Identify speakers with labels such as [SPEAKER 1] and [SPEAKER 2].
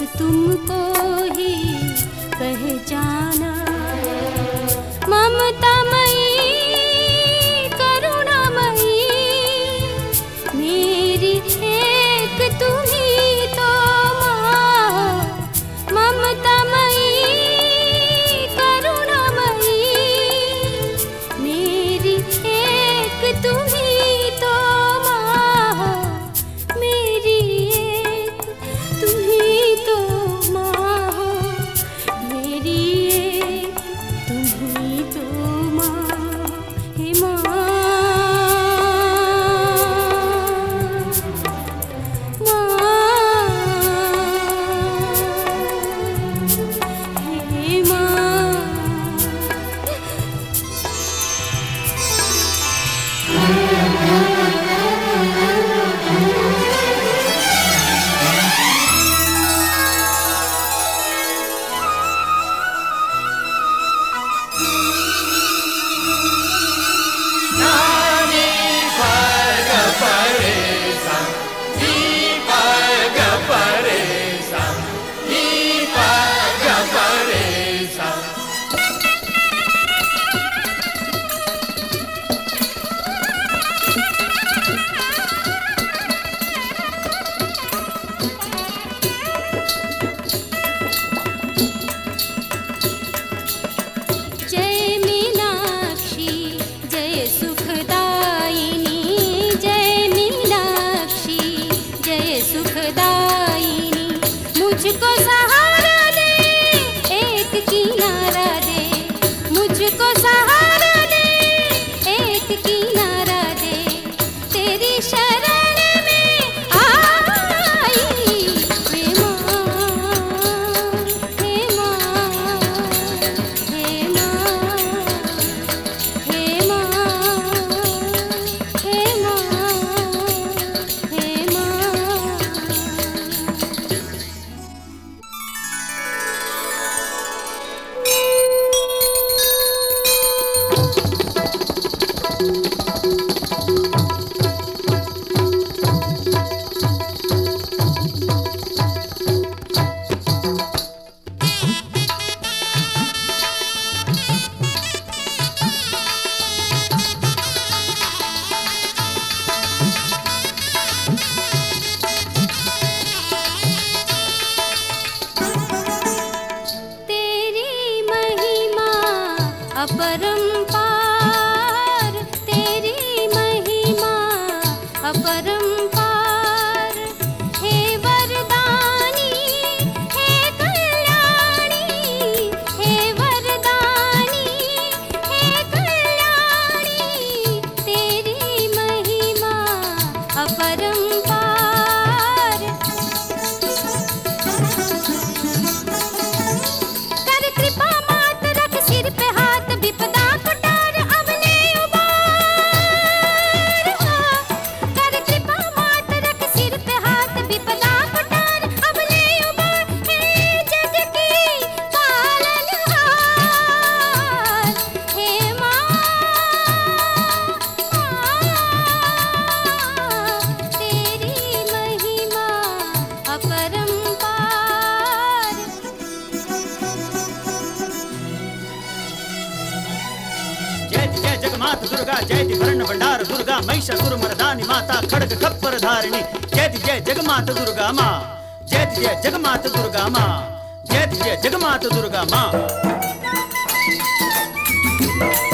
[SPEAKER 1] तुमको ही पहचाना। ममतामयी करुणामयी मेरी एक तुम ही तो माँ हो। ममतामयी करुणामयी मेरी एक तुम ही तो माँ हो। मेरी एक तुम ही तो माँ हो। मेरी एक तुम ही तो माँ। हे माँ, हे माँ। जय मीनाक्षी जय सुखदायिनी। जय मीनाक्षी जय सुखदायिनी। मुझको सहारा दे एक किनारा दे। मुझको सहारा दे एक किनारा दे। तेरी शरण में आई। हे माँ, हे माँ, हे माँ, हे माँ, हे माँ, हे माँ। तेरी महिमा अपरंपार। तेरी महिमा अपरंपार। हे वरदानी हे कल्याणी। हे वरदानी हे कल्याणी। तेरी महिमा अपरंपार। कर कृपा मात रख सिर पे हाथ। विपदा को टार अवने उबार। कर कृपा मात रख सिर पे हाथ। विपदा को टार अवने उबार। हे जग की पालनहार। हे माँ, तेरी महिमा अपरंपार।
[SPEAKER 2] जयति जय जगमात दुर्गा जयति वर्ण भंडार दुर्गा महिषासुर मर्दानी माता खड्ग खप्पर धारिणी। जयति जय जगमात दुर्गा माँ। जयति जय जगमात दुर्गा माँ। जयति जय जगमात दुर्गा माँ।